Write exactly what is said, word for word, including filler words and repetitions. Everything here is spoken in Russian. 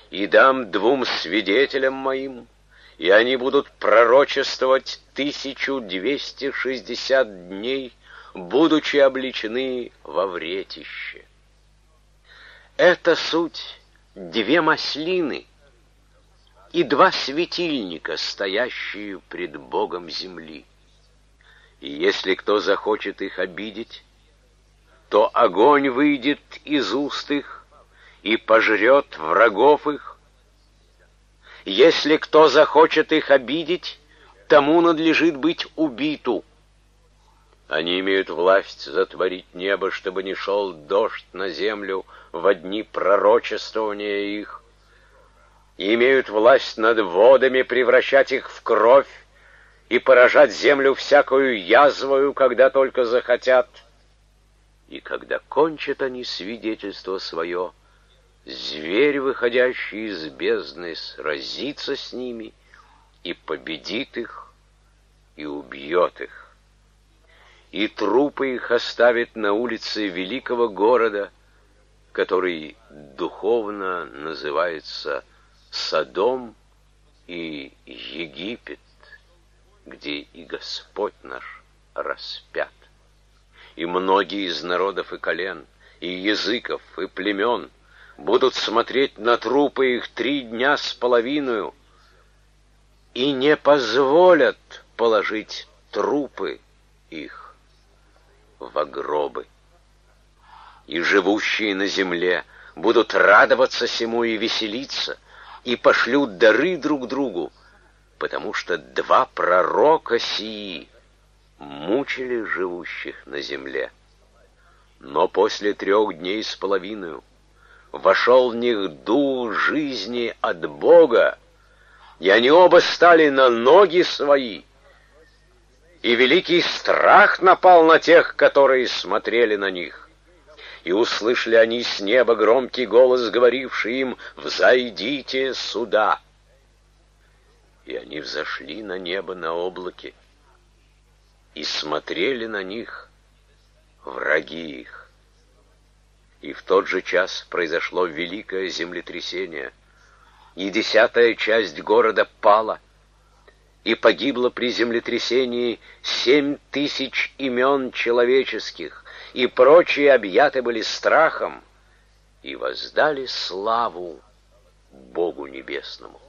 и дам двум свидетелям моим, и они будут пророчествовать тысячу двести шестьдесят дней, будучи обличены во вретище. Это суть две маслины и два светильника, стоящие пред Богом земли. И если кто захочет их обидеть, то огонь выйдет из уст их и пожрет врагов их. Если кто захочет их обидеть, тому надлежит быть убиту. Они имеют власть затворить небо, чтобы не шел дождь на землю во дни пророчествования их. И имеют власть над водами превращать их в кровь и поражать землю всякую язвою, когда только захотят. И когда кончат они свидетельство свое, зверь, выходящий из бездны, сразится с ними и победит их и убьет их. И трупы их оставит на улице великого города, который духовно называется Содом и Египет, где и Господь наш распят. И многие из народов и колен, и языков, и племен будут смотреть на трупы их три дня с половиною и не позволят положить трупы их в гробы. И живущие на земле будут радоваться сему и веселиться, и пошлют дары друг другу, потому что два пророка сии мучили живущих на земле. Но после трех дней с половиною вошел в них дух жизни от Бога, и они оба стали на ноги свои, и великий страх напал на тех, которые смотрели на них. И услышали они с неба громкий голос, говоривший им: «Взойдите сюда». И они взошли на небо на облаке, и смотрели на них враги их. И в тот же час произошло великое землетрясение, и десятая часть города пала, и погибло при землетрясении семь тысяч имен человеческих, и прочие объяты были страхом, и воздали славу Богу Небесному.